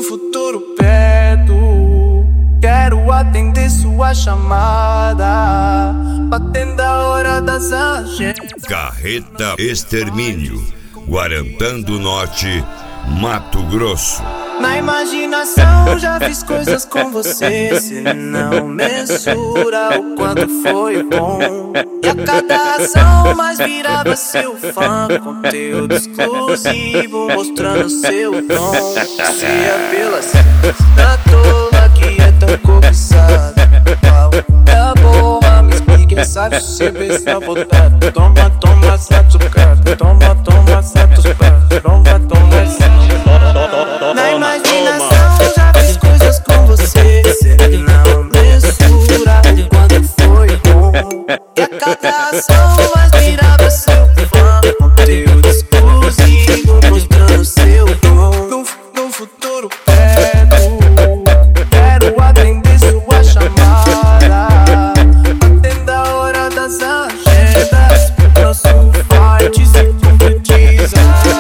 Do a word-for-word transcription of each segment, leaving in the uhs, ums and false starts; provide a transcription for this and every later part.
futuro perto, quero atender sua chamada, batendo a hora das agendas. Carreta Extermínio, Guarantã do Norte, Mato Grosso. Na imaginação já fiz coisas com você, cê não mensura o quanto foi bom. E a cada ação mais virava seu fã, conteúdo exclusivo mostrando seu dom. Se apela na tola que é tão cobiçada, qual é a boa? Me explique, sabe se pensa voltado. Toma, toma, satucada, toma, toma, satucada, toma, toma, satucada. Na imaginação já fiz coisas com você, cê não mensura o quanto foi bom. E a cada ação mais virava seu fã, conteúdo exclusivo mostrando seu dom. No, no futuro perto, quero atender sua chamada, atenda a hora das agendas, nosso fight se concretiza.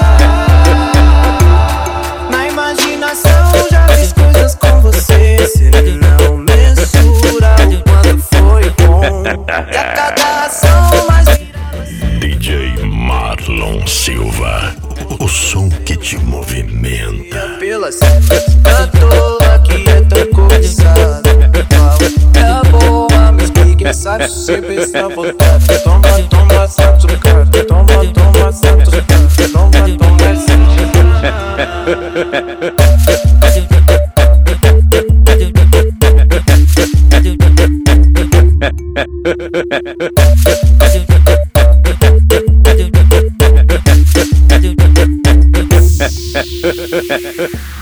Na imaginação já fiz coisas com você, cê não mensura o quanto foi bom. E a cada ação mais D J Marlon Silva, o som que te movimenta. pelas da toa que é tão cobiçada, qual é a boa? Me explique, sabe se pensa voltado. Toma, toma, satucada, toma, toma, satucada, toma, toma, satucada.